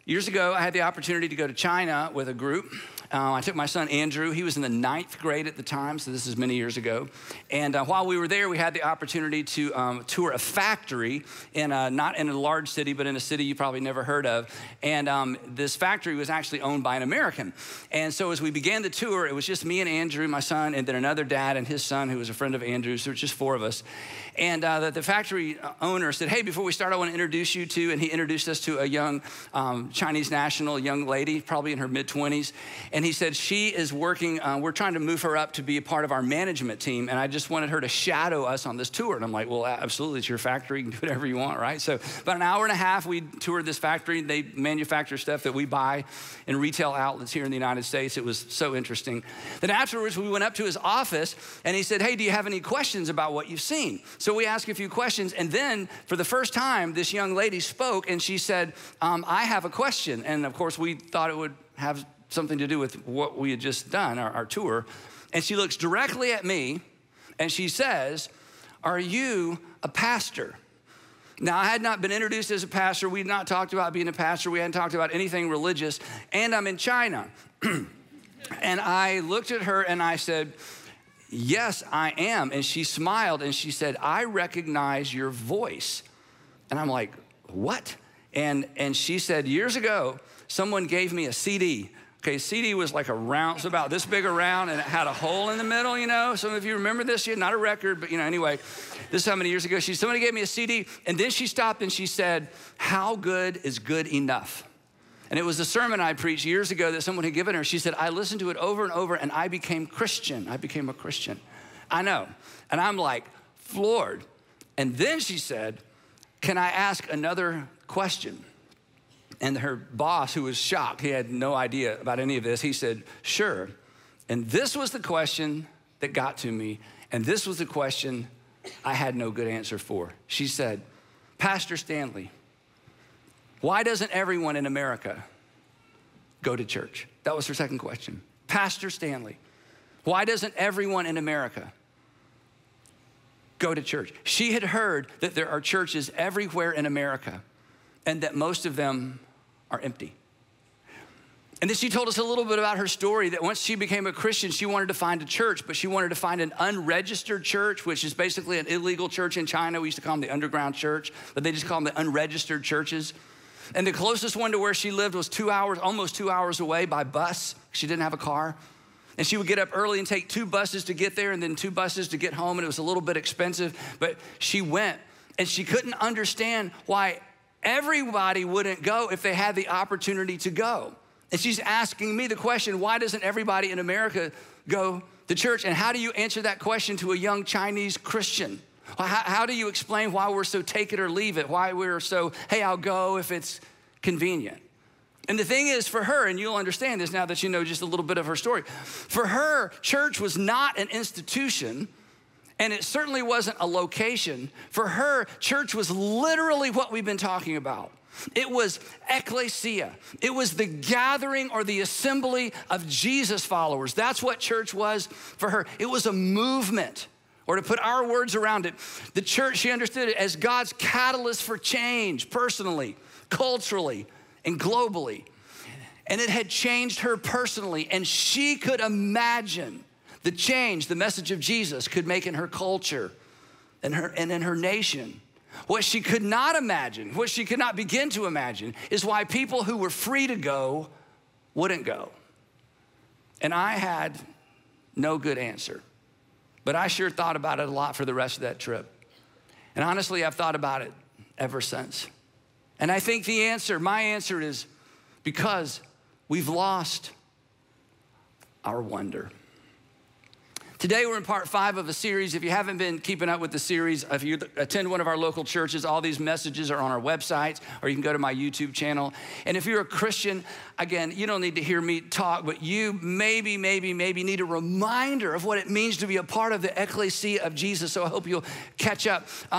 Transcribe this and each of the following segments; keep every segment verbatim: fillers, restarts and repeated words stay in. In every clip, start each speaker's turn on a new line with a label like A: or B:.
A: Years ago, I had the opportunity to go to China with a group. Uh, I took my son, Andrew. He was in the ninth grade at the time, so this is many years ago. And uh, while we were there, we had the opportunity to um, tour a factory, in a, not in a large city, but in a city you probably never heard of. And um, this factory was actually owned by an American. And so as we began the tour, it was just me and Andrew, my son, and then another dad and his son, who was a friend of Andrew's. So it was just four of us. And uh, the, the factory owner said, hey, before we start, I want to introduce you to, and he introduced us to a young um, Chinese national, young lady, probably in her mid twenties. And he said, she is working, uh, we're trying to move her up to be a part of our management team. And I just wanted her to shadow us on this tour. And I'm like, well, absolutely, it's your factory. You can do whatever you want, right? So about an hour and a half, we toured this factory. They manufacture stuff that we buy in retail outlets here in the United States. It was so interesting. Then afterwards, we went up to his office and he said, hey, do you have any questions about what you've seen? So we asked a few questions. And then for the first time, this young lady spoke and she said, um, I have a question. And of course, we thought it would have something to do with what we had just done, our, our tour. And she looks directly at me and she says, are you a pastor? Now, I had not been introduced as a pastor. We had not talked about being a pastor. We hadn't talked about anything religious. And I'm in China. And I looked at her and I said, yes, I am. And she smiled and she said, I recognize your voice. And I'm like, what? And, and she said, years ago, someone gave me a C D. Okay, C D was like a round, it's about this big around, and it had a hole in the middle, you know? Some of you remember this, yeah, not a record, but you know, anyway, this is how many years ago. She, somebody gave me a C D, and then she stopped and she said, how good is good enough? And it was a sermon I preached years ago that someone had given her. She said, I listened to it over and over, and I became Christian. I became a Christian. I know, and I'm like floored. And then she said, can I ask another question? And her boss, who was shocked, he had no idea about any of this, he said, sure. And this was the question that got to me, and this was the question I had no good answer for. She said, Pastor Stanley, why doesn't everyone in America go to church? That was her second question. Pastor Stanley, why doesn't everyone in America go to church? She had heard that there are churches everywhere in America and that most of them are empty. And then she told us a little bit about her story, that once she became a Christian, she wanted to find a church, but she wanted to find an unregistered church, which is basically an illegal church in China. We used to call them the underground church, but they just call them the unregistered churches. And the closest one to where she lived was two hours, almost two hours away by bus. She didn't have a car. And she would get up early and take two buses to get there and then two buses to get home, and it was a little bit expensive, but she went, and she couldn't understand why everybody wouldn't go if they had the opportunity to go. And she's asking me the question, why doesn't everybody in America go to church? And how do you answer that question to a young Chinese Christian? How, how do you explain why we're so take it or leave it? Why we're so, hey, I'll go if it's convenient. And the thing is, for her, and you'll understand this now that you know just a little bit of her story, for her, church was not an institution, and it certainly wasn't a location. For her, church was literally what we've been talking about. It was ecclesia. It was the gathering or the assembly of Jesus followers. That's what church was for her. It was a movement, or to put our words around it, the church, she understood it as God's catalyst for change, personally, culturally, and globally. And it had changed her personally, and she could imagine the change the message of Jesus could make in her culture and, her, and in her nation. What she could not imagine, what she could not begin to imagine, is why people who were free to go wouldn't go. And I had no good answer, but I sure thought about it a lot for the rest of that trip. And honestly, I've thought about it ever since. And I think the answer, my answer is because we've lost our wonder. Today, we're in part five of a series. If you haven't been keeping up with the series, if you attend one of our local churches, all these messages are on our website, or you can go to my YouTube channel. And if you're a Christian, again, you don't need to hear me talk, but you maybe, maybe, maybe need a reminder of what it means to be a part of the ecclesia of Jesus. So I hope you'll catch up. Um,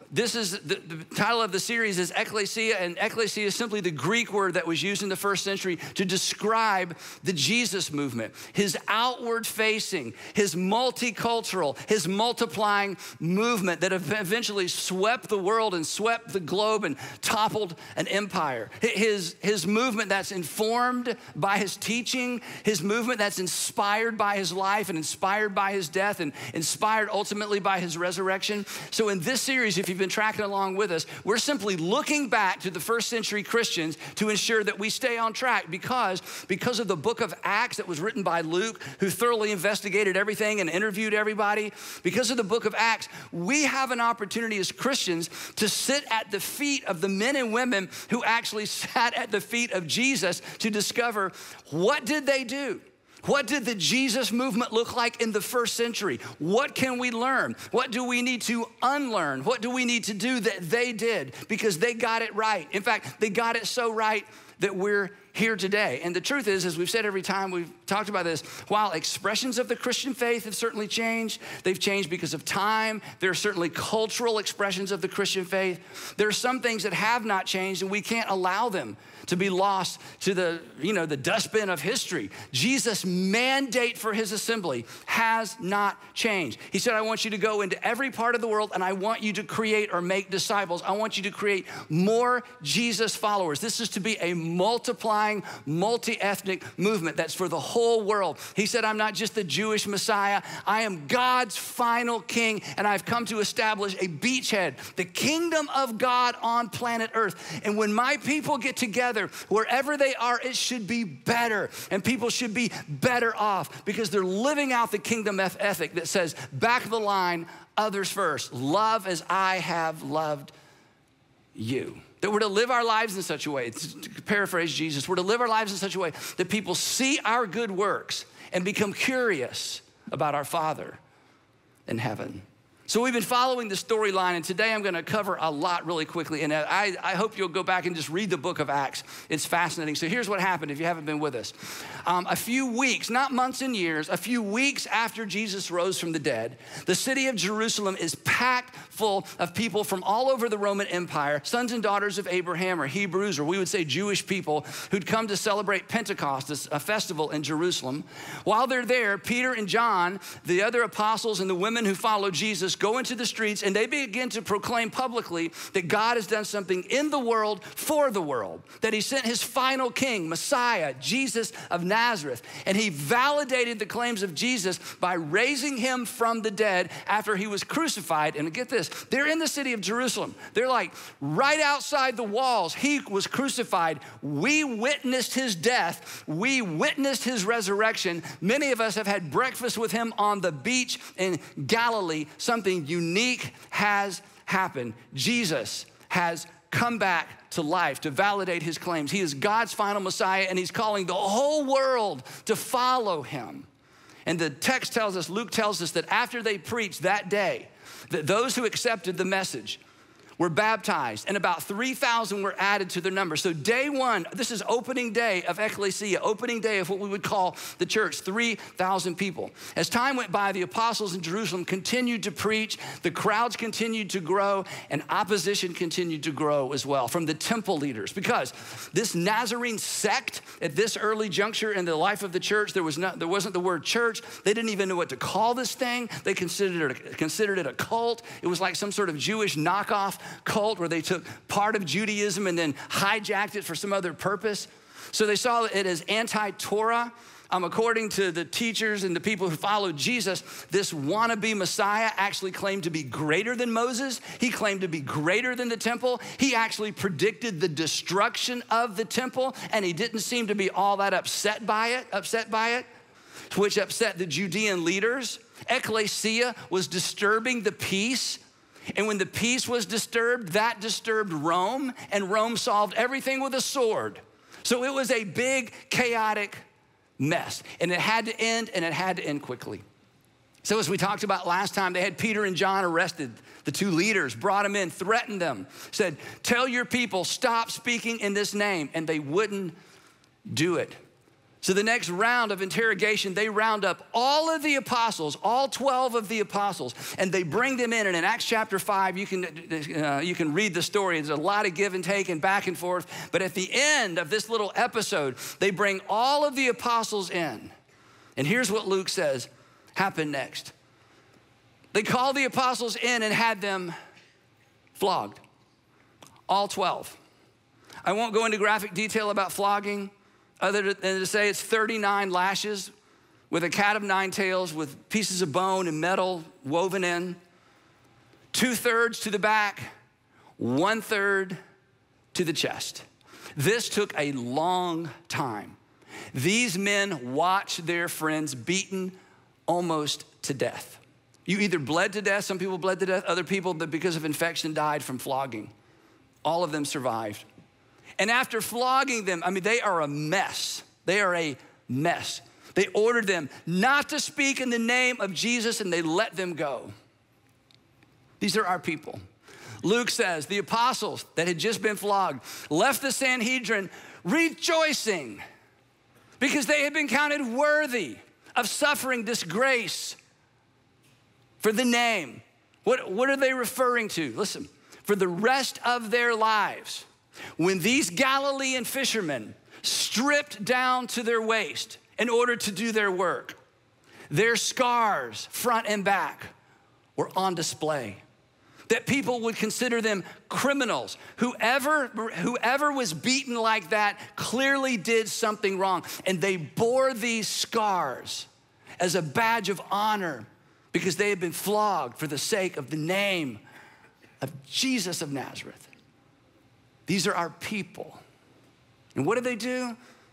A: This is, the, the title of the series is Ecclesia, and ecclesia is simply the Greek word that was used in the first century to describe the Jesus movement, his outward facing, his multicultural, his multiplying movement that eventually swept the world and swept the globe and toppled an empire. His, his movement that's informed by his teaching, his movement that's inspired by his life and inspired by his death and inspired ultimately by his resurrection. So in this series, if you've been tracking along with us, we're simply looking back to the first century Christians to ensure that we stay on track because, because of the book of Acts that was written by Luke, who thoroughly investigated everything and interviewed everybody. Because of the book of Acts, we have an opportunity as Christians to sit at the feet of the men and women who actually sat at the feet of Jesus to discover, what did they do? What did the Jesus movement look like in the first century? What can we learn? What do we need to unlearn? What do we need to do that they did? Because they got it right. In fact, they got it so right that we're here today. And the truth is, as we've said every time we've talked about this, while expressions of the Christian faith have certainly changed, they've changed because of time. There are certainly cultural expressions of the Christian faith. There are some things that have not changed, and we can't allow them to be lost to the, you know, the dustbin of history. Jesus' mandate for his assembly has not changed. He said, I want you to go into every part of the world and I want you to create or make disciples. I want you to create more Jesus followers. This is to be a multiplying, multi-ethnic movement that's for the whole world. He said, I'm not just the Jewish Messiah. I am God's final king, and I've come to establish a beachhead, the kingdom of God on planet Earth. And when my people get together, wherever they are, it should be better, and people should be better off because they're living out the kingdom ethic that says, back of the line, others first. Love as I have loved you. That we're to live our lives in such a way, to paraphrase Jesus, we're to live our lives in such a way that people see our good works and become curious about our Father in heaven. So we've been following the storyline, and today I'm gonna cover a lot really quickly, and I, I hope you'll go back and just read the book of Acts. It's fascinating. So here's what happened if you haven't been with us. Um, a few weeks, not months and years, a few weeks after Jesus rose from the dead, the city of Jerusalem is packed full of people from all over the Roman Empire, sons and daughters of Abraham, or Hebrews, or we would say Jewish people, who'd come to celebrate Pentecost, a festival in Jerusalem. While they're there, Peter and John, the other apostles and the women who followed Jesus, go into the streets and they begin to proclaim publicly that God has done something in the world for the world, that he sent his final king, Messiah, Jesus of Nazareth. And he validated the claims of Jesus by raising him from the dead after he was crucified. And get this, they're in the city of Jerusalem. They're like right outside the walls. He was crucified. We witnessed his death. We witnessed his resurrection. Many of us have had breakfast with him on the beach in Galilee. Something unique has happened. Jesus has come back to life to validate his claims. He is God's final Messiah, and he's calling the whole world to follow him. And the text tells us, Luke tells us that after they preached that day, that those who accepted the message were baptized, and about three thousand were added to their number. So day one, this is opening day of Ecclesia, opening day of what we would call the church, three thousand people. As time went by, the apostles in Jerusalem continued to preach, the crowds continued to grow, and opposition continued to grow as well from the temple leaders. Because this Nazarene sect at this early juncture in the life of the church, there, was not, there wasn't the word church. They didn't even know what to call this thing. They considered it, considered it a cult. It was like some sort of Jewish knockoff cult where they took part of Judaism and then hijacked it for some other purpose. So they saw it as anti-Torah. Um, according to the teachers and the people who followed Jesus, this wannabe Messiah actually claimed to be greater than Moses. He claimed to be greater than the temple. He actually predicted the destruction of the temple, and he didn't seem to be all that upset by it, upset by it, which upset the Judean leaders. Ecclesia was disturbing the peace. And when the peace was disturbed, that disturbed Rome, and Rome solved everything with a sword. So it was a big, chaotic mess, and it had to end, and it had to end quickly. So as we talked about last time, they had Peter and John arrested, the two leaders, brought them in, threatened them, said, tell your people, stop speaking in this name, and they wouldn't do it. So the next round of interrogation, they round up all of the apostles, all twelve of the apostles, and they bring them in. And in Acts chapter five, you can, uh, you can read the story. There's a lot of give and take and back and forth. But at the end of this little episode, they bring all of the apostles in. And here's what Luke says happened next. They called the apostles in and had them flogged, all twelve. I won't go into graphic detail about flogging, other than to say it's thirty-nine lashes with a cat of nine tails with pieces of bone and metal woven in. Two thirds to the back, one third to the chest. This took a long time. These men watched their friends beaten almost to death. You either bled to death, some people bled to death, other people that because of infection died from flogging. All of them survived. And after flogging them, I mean, they are a mess. They are a mess. They ordered them not to speak in the name of Jesus, and they let them go. These are our people. Luke says the apostles that had just been flogged left the Sanhedrin rejoicing because they had been counted worthy of suffering disgrace for the name. What, what are they referring to? Listen, for the rest of their lives, when these Galilean fishermen stripped down to their waist in order to do their work, their scars, front and back, were on display. That people would consider them criminals. Whoever, whoever was beaten like that clearly did something wrong. And they bore these scars as a badge of honor because they had been flogged for the sake of the name of Jesus of Nazareth. These are our people. And what do they do?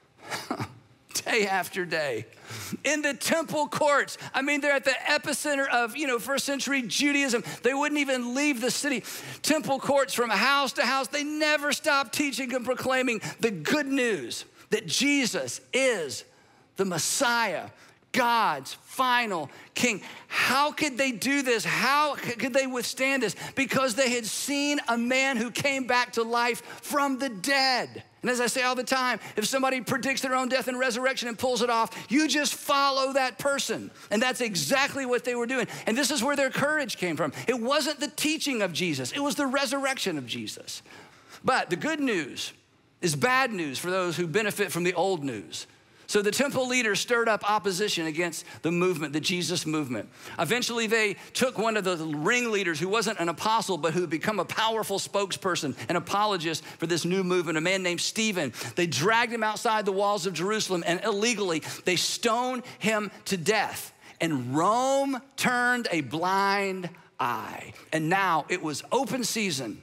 A: Day after day. In the temple courts. I mean, they're at the epicenter of, you know, first century Judaism. They wouldn't even leave the city. Temple courts from house to house. They never stopped teaching and proclaiming the good news that Jesus is the Messiah, God's final king. How could they do this? How could they withstand this? Because they had seen a man who came back to life from the dead. And as I say all the time, if somebody predicts their own death and resurrection and pulls it off, you just follow that person. And that's exactly what they were doing. And this is where their courage came from. It wasn't the teaching of Jesus. It was the resurrection of Jesus. But the good news is bad news for those who benefit from the old news. So the temple leaders stirred up opposition against the movement, the Jesus movement. Eventually they took one of the ringleaders who wasn't an apostle, but who had become a powerful spokesperson, an apologist for this new movement, a man named Stephen. They dragged him outside the walls of Jerusalem and illegally they stoned him to death. And Rome turned a blind eye. And now it was open season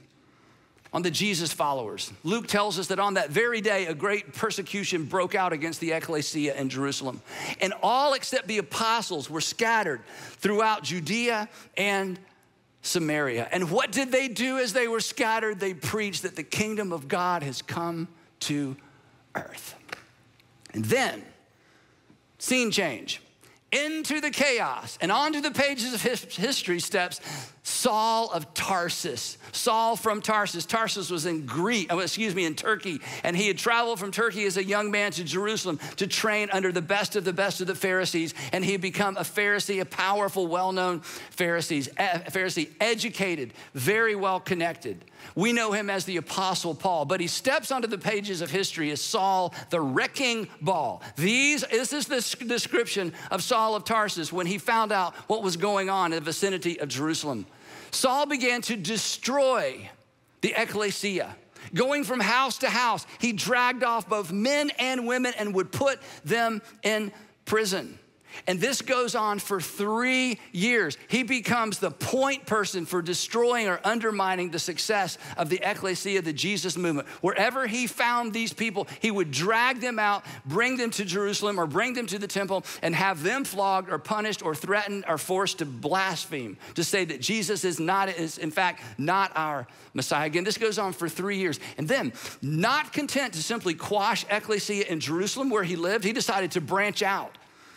A: on the Jesus followers. Luke tells us that on that very day, a great persecution broke out against the ecclesia in Jerusalem. And all except the apostles were scattered throughout Judea and Samaria. And what did they do as they were scattered? They preached that the kingdom of God has come to earth. And then, scene change. Into the chaos and onto the pages of history steps Saul of Tarsus. Saul from Tarsus. Tarsus was in Greece, oh, excuse me, in Turkey. And he had traveled from Turkey as a young man to Jerusalem to train under the best of the best of the Pharisees. And he had become a Pharisee, a powerful, well-known Pharisee, Pharisee, educated, very well connected. We know him as the Apostle Paul, but he steps onto the pages of history as Saul the wrecking ball. These, this is the description of Saul of Tarsus when he found out what was going on in the vicinity of Jerusalem. Saul began to destroy the ecclesia. Going from house to house, he dragged off both men and women and would put them in prison. And this goes on for three years. He becomes the point person for destroying or undermining the success of the ecclesia, the Jesus movement. Wherever he found these people, he would drag them out, bring them to Jerusalem or bring them to the temple and have them flogged or punished or threatened or forced to blaspheme, to say that Jesus is not, is in fact not our Messiah. Again, this goes on for three years. And then, not content to simply quash ecclesia in Jerusalem where he lived, he decided to branch out.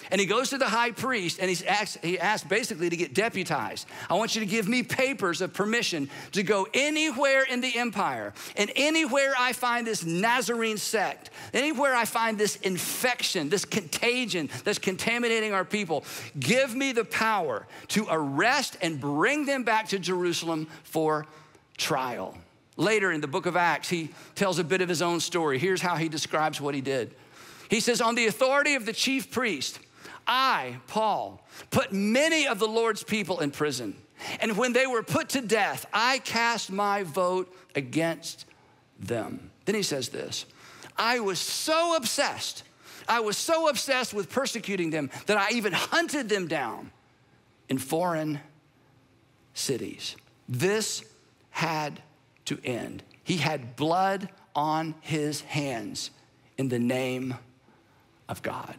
A: And he goes to the high priest and he's asked, he asked basically to get deputized. I want you to give me papers of permission to go anywhere in the empire, and anywhere I find this Nazarene sect, anywhere I find this infection, this contagion that's contaminating our people, give me the power to arrest and bring them back to Jerusalem for trial. Later in the book of Acts, he tells a bit of his own story. Here's how he describes what he did. He says, on the authority of the chief priest, I, Paul, put many of the Lord's people in prison. And when they were put to death, I cast my vote against them. Then he says this, I was so obsessed, I was so obsessed with persecuting them that I even hunted them down in foreign cities. This had to end. He had blood on his hands in the name of God.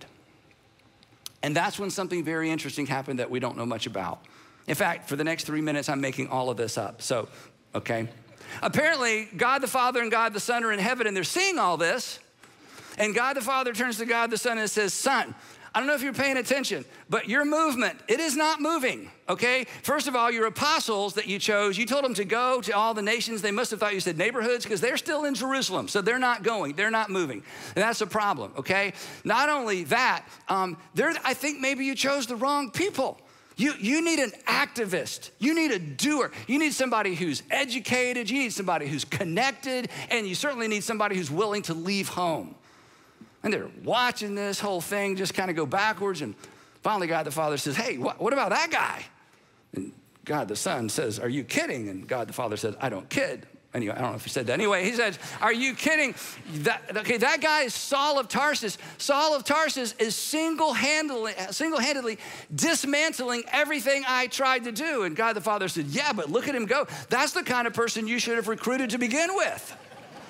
A: And that's when something very interesting happened that we don't know much about. In fact, for the next three minutes, I'm making all of this up. So, okay. Apparently, God the Father and God the Son are in heaven and they're seeing all this. And God the Father turns to God the Son and says, Son, I don't know if you're paying attention, but your movement, it is not moving, okay? First of all, your apostles that you chose, you told them to go to all the nations. They must have thought you said neighborhoods because they're still in Jerusalem, so they're not going, they're not moving. And that's a problem, okay? Not only that, um, I think maybe you chose the wrong people. You, you need an activist. You need a doer. You need somebody who's educated. You need somebody who's connected. And you certainly need somebody who's willing to leave home. And they're watching this whole thing just kind of go backwards. And finally, God the Father says, hey, what, what about that guy? And God the Son says, are you kidding? And God the Father says, I don't kid. Anyway, I don't know if he said that. Anyway, he says, are you kidding? That, okay, that guy is Saul of Tarsus. Saul of Tarsus is single-handedly, single-handedly dismantling everything I tried to do. And God the Father said, yeah, but look at him go. That's the kind of person you should have recruited to begin with.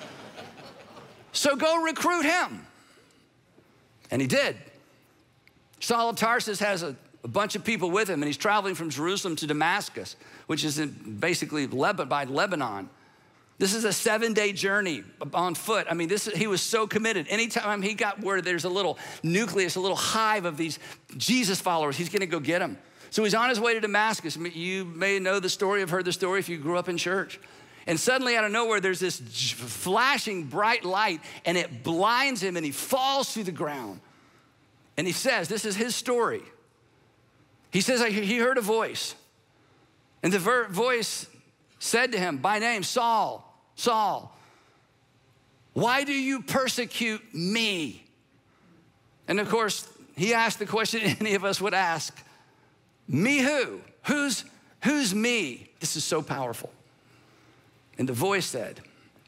A: So go recruit him. And he did. Saul of Tarsus has a, a bunch of people with him, and he's traveling from Jerusalem to Damascus, which is in basically Leb- by Lebanon. This is a seven-day journey on foot. I mean, this he was so committed. Anytime he got word there's a little nucleus, a little hive of these Jesus followers, he's gonna go get them. So he's on his way to Damascus. You may know the story, have heard the story if you grew up in church. And suddenly out of nowhere, there's this flashing bright light, and it blinds him, and he falls to the ground. And he says, this is his story. He says, he heard a voice. And the voice said to him by name, Saul, Saul, why do you persecute me? And of course, he asked the question any of us would ask, me who? Who's, who's me? This is so powerful. And the voice said,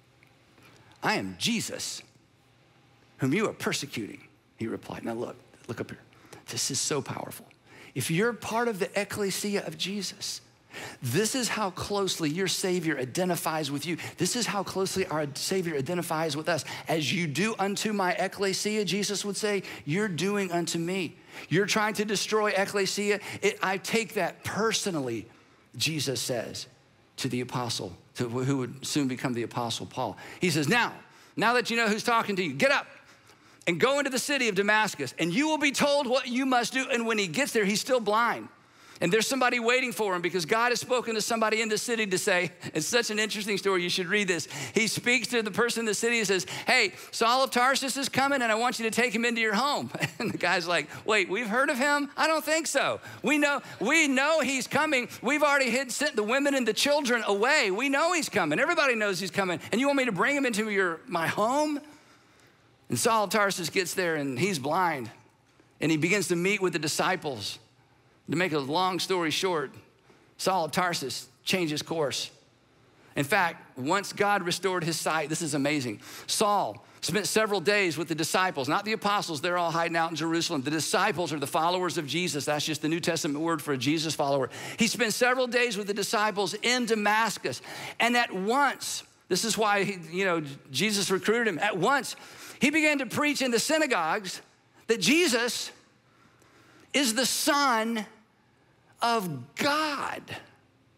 A: I am Jesus, whom you are persecuting. He replied, now look, look up here. This is so powerful. If you're part of the ecclesia of Jesus, this is how closely your Savior identifies with you. This is how closely our Savior identifies with us. As you do unto my ecclesia, Jesus would say, you're doing unto me. You're trying to destroy ecclesia. It, I take that personally, Jesus says to the apostle, to who would soon become the apostle Paul. He says, now, now that you know who's talking to you, get up and go into the city of Damascus, and you will be told what you must do. And when he gets there, he's still blind. And there's somebody waiting for him because God has spoken to somebody in the city to say, it's such an interesting story, you should read this. He speaks to the person in the city and says, hey, Saul of Tarsus is coming and I want you to take him into your home. And the guy's like, wait, we've heard of him? I don't think so. We know, we know he's coming. We've already hid, sent the women and the children away. We know he's coming. Everybody knows he's coming. And you want me to bring him into your, my home? And Saul of Tarsus gets there and he's blind. And he begins to meet with the disciples. To make a long story short, Saul of Tarsus changed his course. In fact, once God restored his sight, this is amazing. Saul spent several days with the disciples, not the apostles, they're all hiding out in Jerusalem. The disciples are the followers of Jesus. That's just the New Testament word for a Jesus follower. He spent several days with the disciples in Damascus. And at once, this is why, he, you know, Jesus recruited him. At once, he began to preach in the synagogues that Jesus is the Son of God.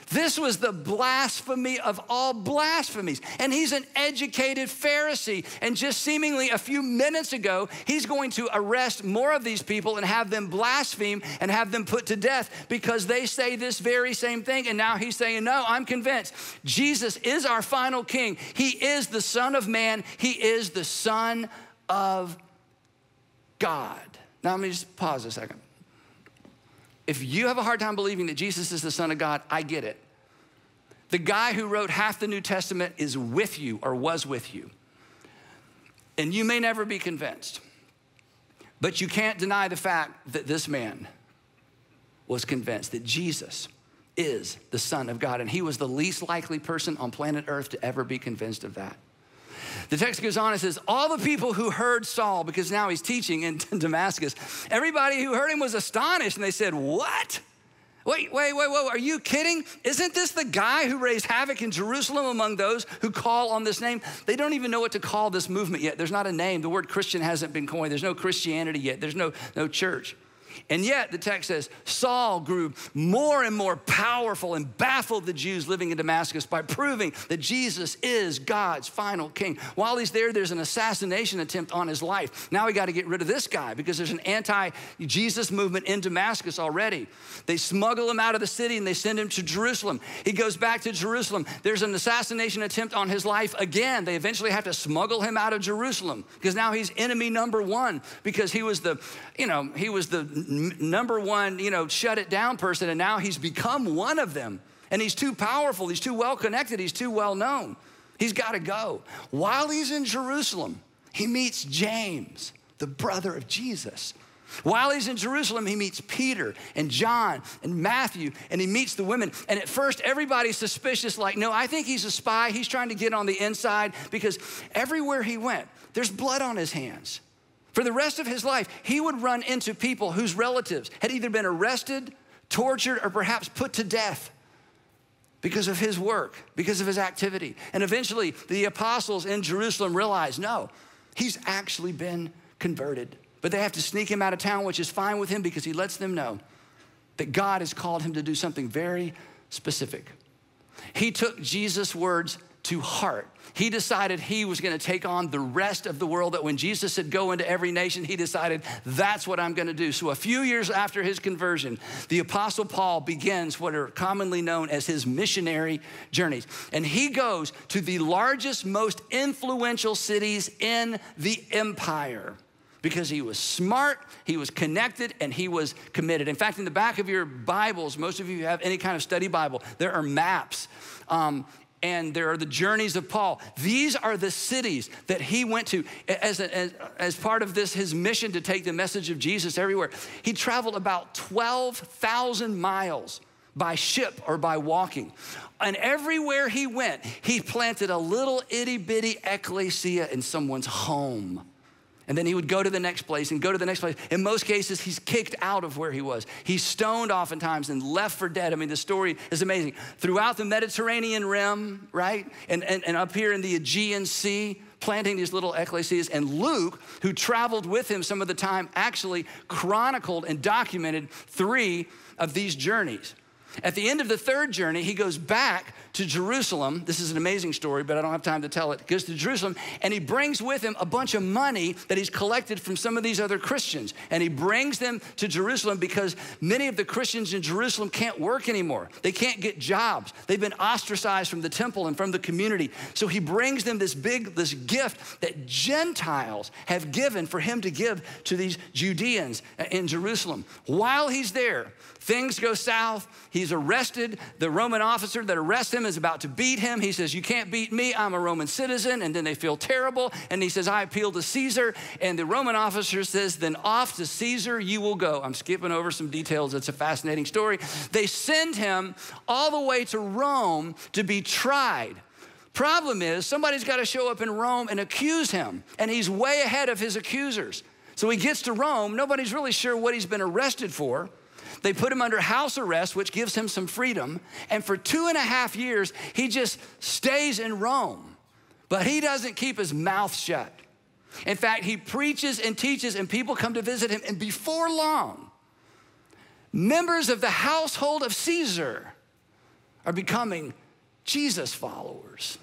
A: This was the blasphemy of all blasphemies. And he's an educated Pharisee. And just seemingly a few minutes ago, he's going to arrest more of these people and have them blaspheme and have them put to death because they say this very same thing. And now he's saying, no, I'm convinced. Jesus is our final king. He is the Son of Man. He is the Son of God. Now let me just pause a second. If you have a hard time believing that Jesus is the Son of God, I get it. The guy who wrote half the New Testament is with you or was with you. And you may never be convinced, but you can't deny the fact that this man was convinced that Jesus is the Son of God. And he was the least likely person on planet Earth to ever be convinced of that. The text goes on and says, all the people who heard Saul, because now he's teaching in Damascus, everybody who heard him was astonished and they said, what? Wait, wait, wait, wait, are you kidding? Isn't this the guy who raised havoc in Jerusalem among those who call on this name? They don't even know what to call this movement yet. There's not a name. The word Christian hasn't been coined. There's no Christianity yet. There's no, no church. And yet the text says, Saul grew more and more powerful and baffled the Jews living in Damascus by proving that Jesus is God's final king. While he's there, there's an assassination attempt on his life. Now we got to get rid of this guy because there's an anti-Jesus movement in Damascus already. They smuggle him out of the city and they send him to Jerusalem. He goes back to Jerusalem. There's an assassination attempt on his life again. They eventually have to smuggle him out of Jerusalem because now he's enemy number one because he was the, you know, he was the number one, you know, shut it down person, and now he's become one of them. And he's too powerful, he's too well connected, he's too well known. He's got to go. While he's in Jerusalem, he meets James, the brother of Jesus. While he's in Jerusalem, he meets Peter and John and Matthew, and he meets the women. And at first, everybody's suspicious, like, no, I think he's a spy. He's trying to get on the inside because everywhere he went, there's blood on his hands. For the rest of his life, he would run into people whose relatives had either been arrested, tortured, or perhaps put to death because of his work, because of his activity. And eventually, the apostles in Jerusalem realized, no, he's actually been converted. But they have to sneak him out of town, which is fine with him because he lets them know that God has called him to do something very specific. He took Jesus' words to heart. He decided he was going to take on the rest of the world, that when Jesus said go into every nation, he decided that's what I'm going to do. So a few years after his conversion, the Apostle Paul begins what are commonly known as his missionary journeys. And he goes to the largest, most influential cities in the empire because he was smart, he was connected, and he was committed. In fact, in the back of your Bibles, most of you have any kind of study Bible, there are maps. Um, And there are the journeys of Paul. These are the cities that he went to as, a, as, as part of this, his mission to take the message of Jesus everywhere. He traveled about twelve thousand miles by ship or by walking. And everywhere he went, he planted a little itty bitty ecclesia in someone's home. And then he would go to the next place and go to the next place. In most cases, he's kicked out of where he was. He's stoned oftentimes and left for dead. I mean, the story is amazing. Throughout the Mediterranean rim, right? And, and, and up here in the Aegean Sea, planting these little ecclesias. And Luke, who traveled with him some of the time, actually chronicled and documented three of these journeys. At the end of the third journey, he goes back to Jerusalem. This is an amazing story, but I don't have time to tell it. He goes to Jerusalem, and he brings with him a bunch of money that he's collected from some of these other Christians. And he brings them to Jerusalem because many of the Christians in Jerusalem can't work anymore. They can't get jobs. They've been ostracized from the temple and from the community. So he brings them this big, this gift that Gentiles have given for him to give to these Judeans in Jerusalem. While he's there, things go south. He's arrested. The Roman officer that arrests him is about to beat him. He says, you can't beat me. I'm a Roman citizen. And then they feel terrible. And he says, I appeal to Caesar. And the Roman officer says, then off to Caesar you will go. I'm skipping over some details. It's a fascinating story. They send him all the way to Rome to be tried. Problem is, somebody's got to show up in Rome and accuse him. And he's way ahead of his accusers. So he gets to Rome. Nobody's really sure what he's been arrested for. They put him under house arrest, which gives him some freedom. And for two and a half years, he just stays in Rome. But he doesn't keep his mouth shut. In fact, he preaches and teaches, and people come to visit him. And before long, members of the household of Caesar are becoming Jesus followers.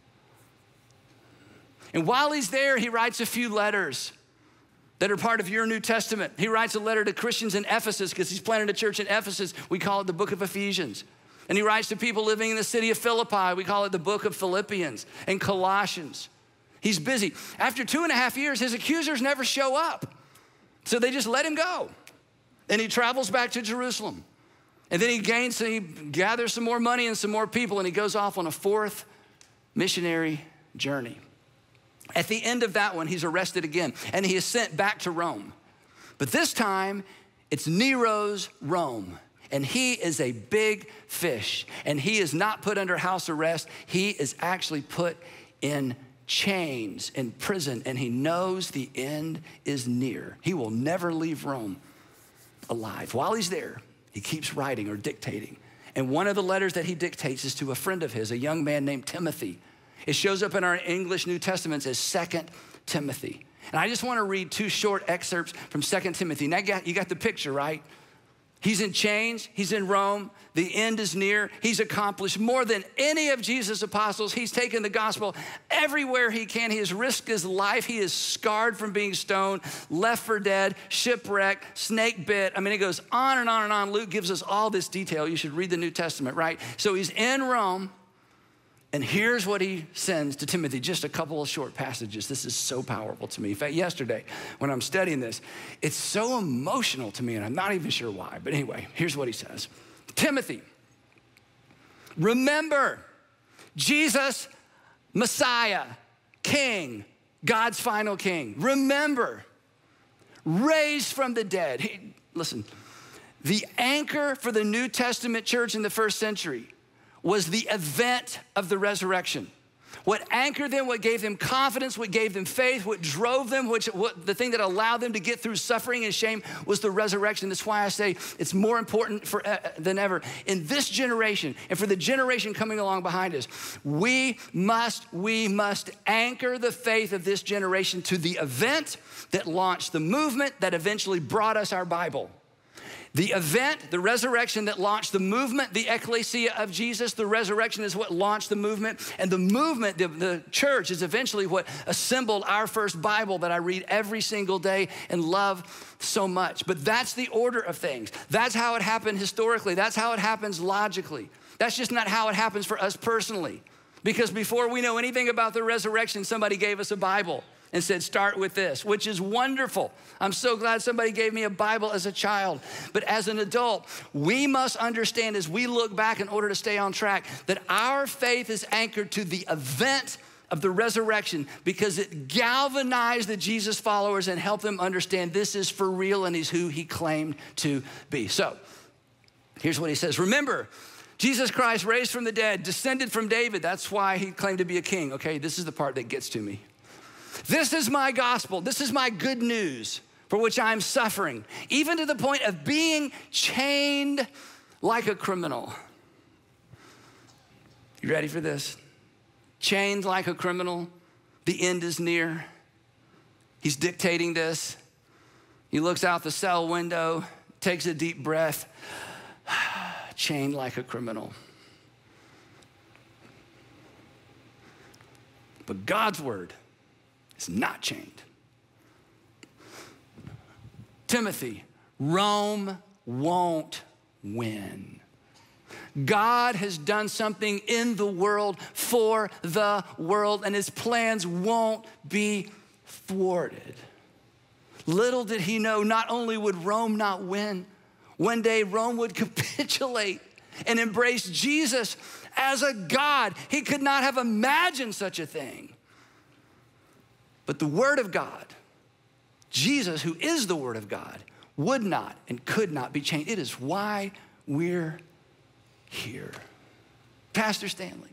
A: And while he's there, he writes a few letters that are part of your New Testament. He writes a letter to Christians in Ephesus because he's planted a church in Ephesus. We call it the book of Ephesians. And he writes to people living in the city of Philippi. We call it the book of Philippians and Colossians. He's busy. After two and a half years, his accusers never show up. So they just let him go. And he travels back to Jerusalem. And then he gains, he gathers some more money and some more people, and he goes off on a fourth missionary journey. At the end of that one, he's arrested again, and he is sent back to Rome. But this time, it's Nero's Rome, and he is a big fish, and he is not put under house arrest. He is actually put in chains in prison, and he knows the end is near. He will never leave Rome alive. While he's there, he keeps writing or dictating. And one of the letters that he dictates is to a friend of his, a young man named Timothy. It shows up in our English New Testaments as Second Timothy. And I just want to read two short excerpts from Second Timothy. Now you got, you got the picture, right? He's in chains, he's in Rome, the end is near. He's accomplished more than any of Jesus' apostles. He's taken the gospel everywhere he can. He has risked his life. He is scarred from being stoned, left for dead, shipwrecked, snake bit. I mean, it goes on and on and on. Luke gives us all this detail. You should read the New Testament, right? So he's in Rome, and here's what he sends to Timothy, just a couple of short passages. This is so powerful to me. In fact, yesterday, when I'm studying this, it's so emotional to me, and I'm not even sure why. But anyway, here's what he says. Timothy, remember Jesus, Messiah, King, God's final King. Remember, raised from the dead. He, listen, the anchor for the New Testament church in the first century was the event of the resurrection. What anchored them, what gave them confidence, what gave them faith, what drove them, which what, the thing that allowed them to get through suffering and shame was the resurrection. That's why I say it's more important for, uh, than ever. In this generation, and for the generation coming along behind us, we must, we must anchor the faith of this generation to the event that launched the movement that eventually brought us our Bible. The event, the resurrection that launched the movement, the ecclesia of Jesus, the resurrection is what launched the movement. And the movement, the, the church, is eventually what assembled our first Bible that I read every single day and love so much. But that's the order of things. That's how it happened historically. That's how it happens logically. That's just not how it happens for us personally. Because before we know anything about the resurrection, somebody gave us a Bible and said, start with this, which is wonderful. I'm so glad somebody gave me a Bible as a child. But as an adult, we must understand as we look back in order to stay on track that our faith is anchored to the event of the resurrection because it galvanized the Jesus followers and helped them understand this is for real and he's who he claimed to be. So here's what he says. Remember, Jesus Christ raised from the dead, descended from David. That's why he claimed to be a king. Okay, this is the part that gets to me. This is my gospel. This is my good news for which I'm suffering, even to the point of being chained like a criminal. You ready for this? Chained like a criminal. The end is near. He's dictating this. He looks out the cell window, takes a deep breath. Chained like a criminal. But God's word is not chained. Timothy, Rome won't win. God has done something in the world for the world, and his plans won't be thwarted. Little did he know, not only would Rome not win, one day Rome would capitulate and embrace Jesus as a God. He could not have imagined such a thing. But the Word of God, Jesus, who is the Word of God, would not and could not be chained. It is why we're here. Pastor Stanley,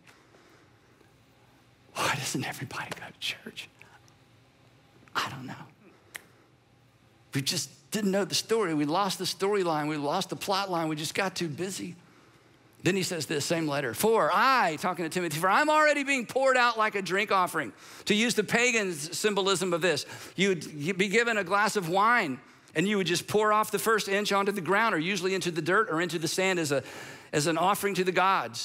A: why doesn't everybody go to church? I don't know. We just didn't know the story. We lost the storyline. We lost the plot line. We just got too busy. Then he says this, same letter. For I, talking to Timothy, for I'm already being poured out like a drink offering. To use the pagan symbolism of this, you'd be given a glass of wine and you would just pour off the first inch onto the ground or usually into the dirt or into the sand as, a, as an offering to the gods.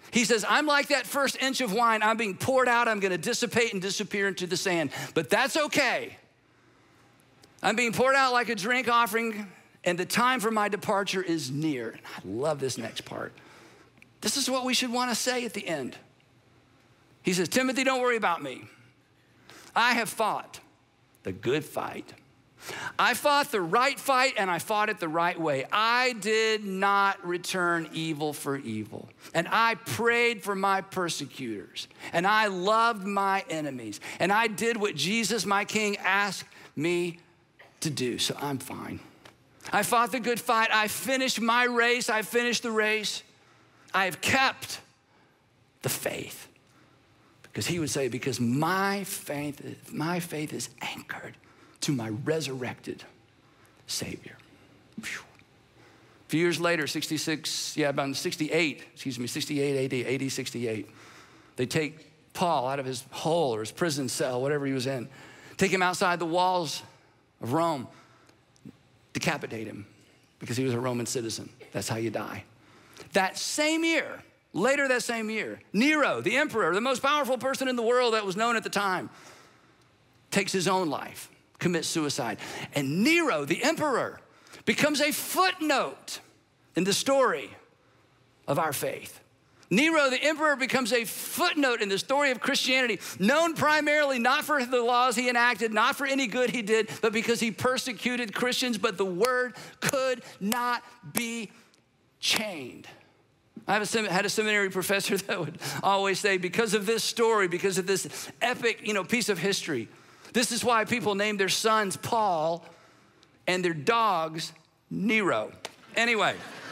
A: He says, I'm like that first inch of wine. I'm being poured out. I'm going to dissipate and disappear into the sand. But that's okay. I'm being poured out like a drink offering, and the time for my departure is near. And I love this next part. This is what we should want to say at the end. He says, Timothy, don't worry about me. I have fought the good fight. I fought the right fight, and I fought it the right way. I did not return evil for evil. And I prayed for my persecutors. And I loved my enemies. And I did what Jesus, my King, asked me to do. So I'm fine. I fought the good fight. I finished my race. I finished the race. I have kept the faith. Because he would say, because my faith, my faith is anchored to my resurrected Savior. Whew. A few years later, sixty-six, yeah, about sixty-eight, excuse me, sixty-eight A D, A D sixty-eight, they take Paul out of his hole or his prison cell, whatever he was in, take him outside the walls of Rome, decapitate him because he was a Roman citizen. That's how you die. That same year, later that same year, Nero, the emperor, the most powerful person in the world that was known at the time, takes his own life, commits suicide. And Nero, the emperor, becomes a footnote in the story of our faith. Nero, the emperor, becomes a footnote in the story of Christianity, known primarily not for the laws he enacted, not for any good he did, but because he persecuted Christians, but the word could not be chained. I have a, had a seminary professor that would always say, because of this story, because of this epic, you know, piece of history, this is why people name their sons Paul and their dogs Nero. Anyway,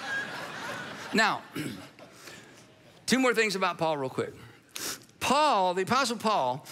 A: now, two more things about Paul real quick. Paul, the Apostle Paul,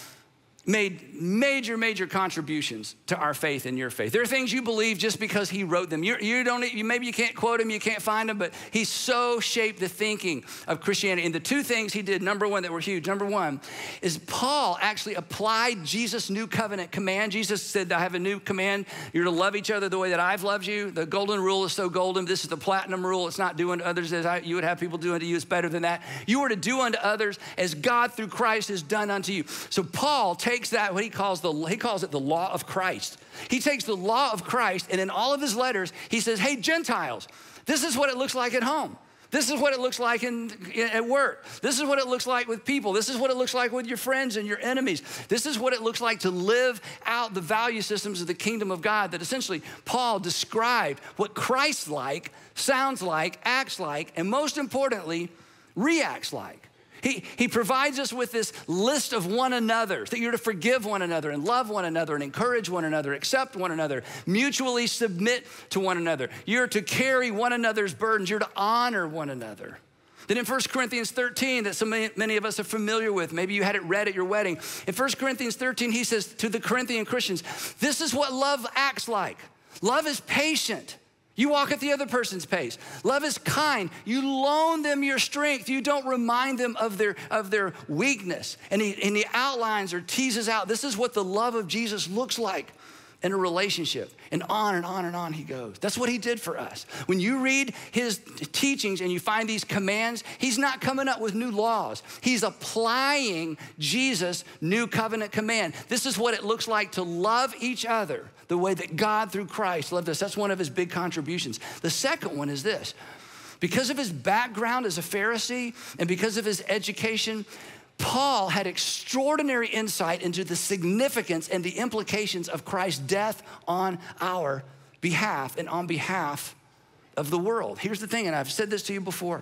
A: made major, major contributions to our faith and your faith. There are things you believe just because he wrote them. You, you don't, you, maybe you can't quote him, you can't find him, but he so shaped the thinking of Christianity. And the two things he did, number one, that were huge, number one, is Paul actually applied Jesus' new covenant command. Jesus said, I have a new command. You're to love each other the way that I've loved you. The golden rule is so golden. This is the platinum rule. It's not do unto others as I, you would have people do unto you. It's better than that. You are to do unto others as God through Christ has done unto you. So Paul takes takes that, what he calls the, he calls it the law of Christ. He takes the law of Christ, and in all of his letters, he says, hey, Gentiles, this is what it looks like at home. This is what it looks like in, in, at work. This is what it looks like with people. This is what it looks like with your friends and your enemies. This is what it looks like to live out the value systems of the kingdom of God, that essentially Paul described what Christ-like sounds like, acts like, and most importantly, reacts like. He, he provides us with this list of one another, that you're to forgive one another and love one another and encourage one another, accept one another, mutually submit to one another. You're to carry one another's burdens. You're to honor one another. Then in First Corinthians thirteen, that so many, many of us are familiar with, maybe you had it read at your wedding. In First Corinthians thirteen, he says to the Corinthian Christians, this is what love acts like. Love is patient. You walk at the other person's pace. Love is kind. You loan them your strength. You don't remind them of their, of their weakness. And he, and he outlines or teases out, this is what the love of Jesus looks like in a relationship. And on and on and on he goes. That's what he did for us. When you read his teachings and you find these commands, he's not coming up with new laws. He's applying Jesus' new covenant command. This is what it looks like to love each other the way that God through Christ loved us. That's one of his big contributions. The second one is this. Because of his background as a Pharisee and because of his education, Paul had extraordinary insight into the significance and the implications of Christ's death on our behalf and on behalf of the world. Here's the thing, and I've said this to you before.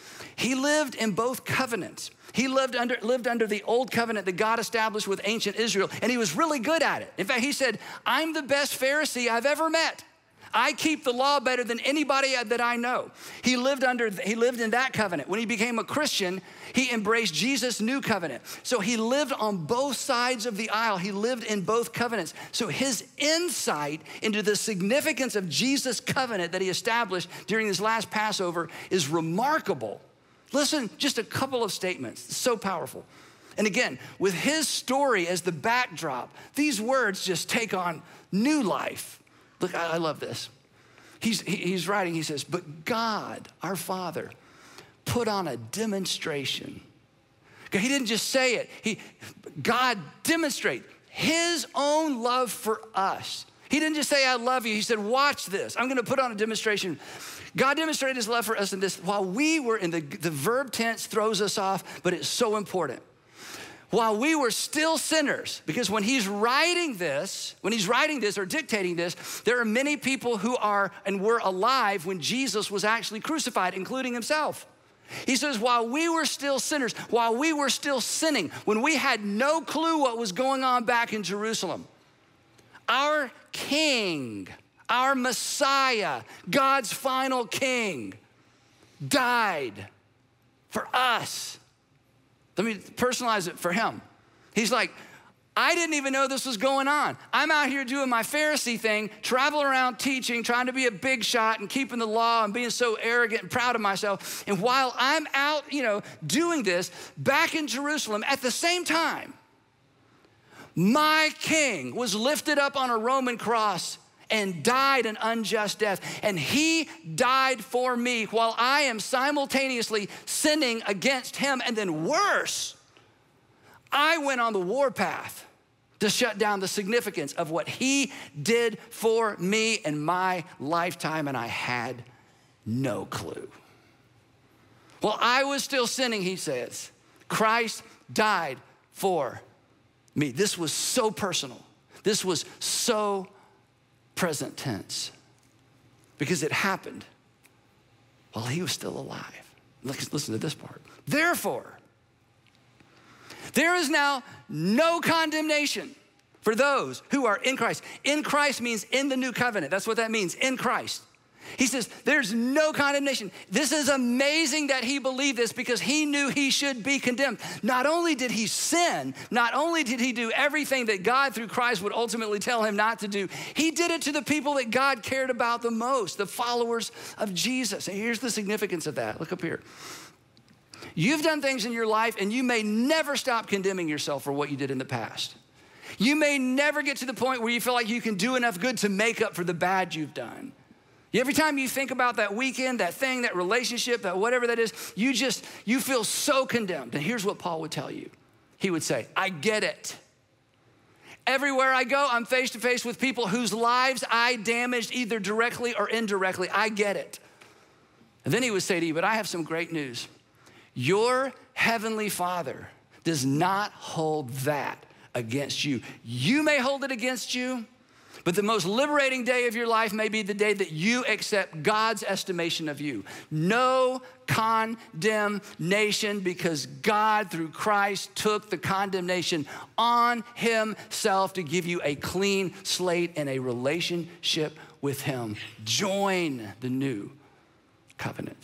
A: He lived in both covenants. He lived under, lived under the old covenant that God established with ancient Israel, and he was really good at it. In fact, he said, I'm the best Pharisee I've ever met. I keep the law better than anybody that I know. He lived under, he lived in that covenant. When he became a Christian, he embraced Jesus' new covenant. So he lived on both sides of the aisle. He lived in both covenants. So his insight into the significance of Jesus' covenant that he established during this last Passover is remarkable. Listen, just a couple of statements, so powerful. And again, with his story as the backdrop, these words just take on new life. Look, I love this. He's, he's writing, he says, but God, our Father, put on a demonstration. Okay, he didn't just say it. He, God demonstrate his own love for us. He didn't just say, I love you. He said, watch this. I'm gonna put on a demonstration. God demonstrated his love for us in this while we were in the, the verb tense throws us off, but it's so important. While we were still sinners, because when he's writing this, when he's writing this or dictating this, there are many people who are and were alive when Jesus was actually crucified, including himself. He says, while we were still sinners, while we were still sinning, when we had no clue what was going on back in Jerusalem, our King, our Messiah, God's final King, died for us. Let me personalize it for him. He's like, I didn't even know this was going on. I'm out here doing my Pharisee thing, traveling around teaching, trying to be a big shot and keeping the law and being so arrogant and proud of myself. And while I'm out, you know, doing this, back in Jerusalem, at the same time, my King was lifted up on a Roman cross and died an unjust death. And he died for me while I am simultaneously sinning against him. And then worse, I went on the warpath to shut down the significance of what he did for me in my lifetime, and I had no clue. While I was still sinning, he says, Christ died for me. This was so personal. This was so present tense because it happened while he was still alive. Listen to this part. Therefore, there is now no condemnation for those who are in Christ. In Christ means in the new covenant. That's what that means, in Christ. He says, there's no condemnation. This is amazing that he believed this because he knew he should be condemned. Not only did he sin, not only did he do everything that God through Christ would ultimately tell him not to do, he did it to the people that God cared about the most, the followers of Jesus. And here's the significance of that. Look up here. You've done things in your life and you may never stop condemning yourself for what you did in the past. You may never get to the point where you feel like you can do enough good to make up for the bad you've done. Every time you think about that weekend, that thing, that relationship, that whatever that is, you just, you feel so condemned. And here's what Paul would tell you. He would say, I get it. Everywhere I go, I'm face to face with people whose lives I damaged either directly or indirectly. I get it. And then he would say to you, but I have some great news. Your heavenly Father does not hold that against you. You may hold it against you, but the most liberating day of your life may be the day that you accept God's estimation of you. No condemnation because God, through Christ, took the condemnation on himself to give you a clean slate and a relationship with him. Join the new covenant.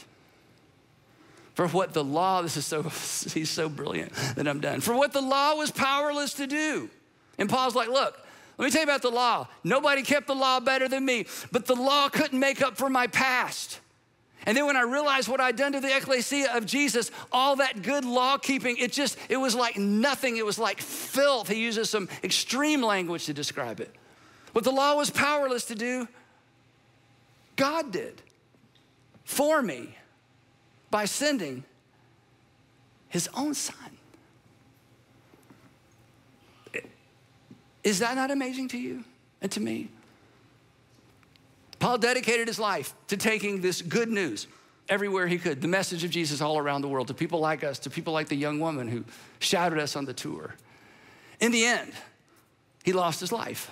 A: For what the law, this is so, he's so brilliant that I'm done. For what the law was powerless to do. And Paul's like, look, let me tell you about the law. Nobody kept the law better than me, but the law couldn't make up for my past. And then when I realized what I'd done to the ecclesia of Jesus, all that good law keeping, it just, it was like nothing. It was like filth. He uses some extreme language to describe it. What the law was powerless to do, God did for me by sending his own son. Is that not amazing to you and to me? Paul dedicated his life to taking this good news everywhere he could, the message of Jesus all around the world, to people like us, to people like the young woman who shouted us on the tour. In the end, he lost his life.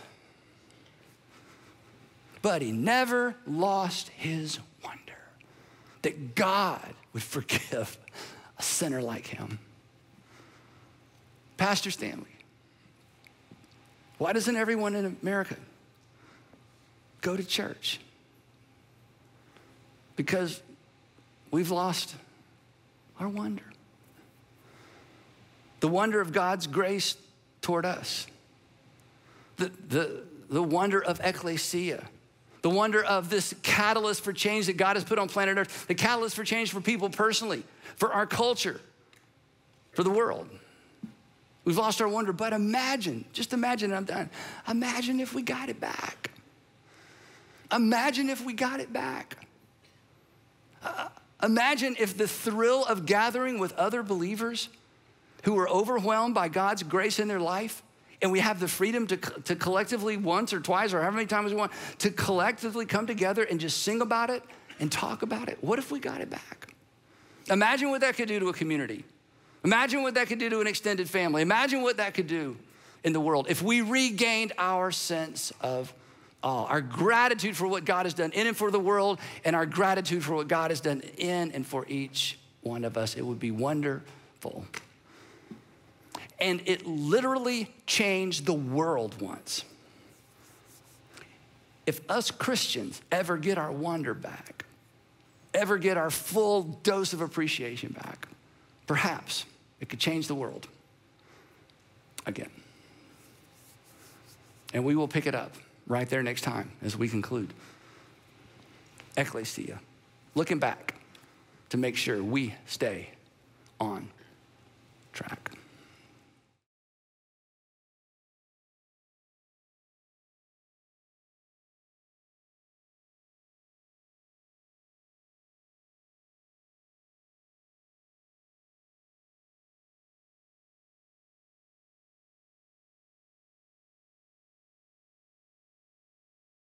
A: But he never lost his wonder that God would forgive a sinner like him. Pastor Stanley, why doesn't everyone in America go to church? Because we've lost our wonder. The wonder of God's grace toward us. The, the, the wonder of ecclesia. The wonder of this catalyst for change that God has put on planet Earth. The catalyst for change for people personally, for our culture, for the world. We've lost our wonder, but imagine, just imagine, I'm done. Imagine if we got it back. Imagine if we got it back. Uh, Imagine if the thrill of gathering with other believers who are overwhelmed by God's grace in their life, and we have the freedom to, to collectively once or twice or however many times we want, to collectively come together and just sing about it and talk about it. What if we got it back? Imagine what that could do to a community. Imagine what that could do to an extended family. Imagine what that could do in the world if we regained our sense of awe, our gratitude for what God has done in and for the world, and our gratitude for what God has done in and for each one of us. It would be wonderful. And it literally changed the world once. If us Christians ever get our wonder back, ever get our full dose of appreciation back, perhaps it could change the world again. And we will pick it up right there next time as we conclude. Ecclesia, looking back to make sure we stay on track.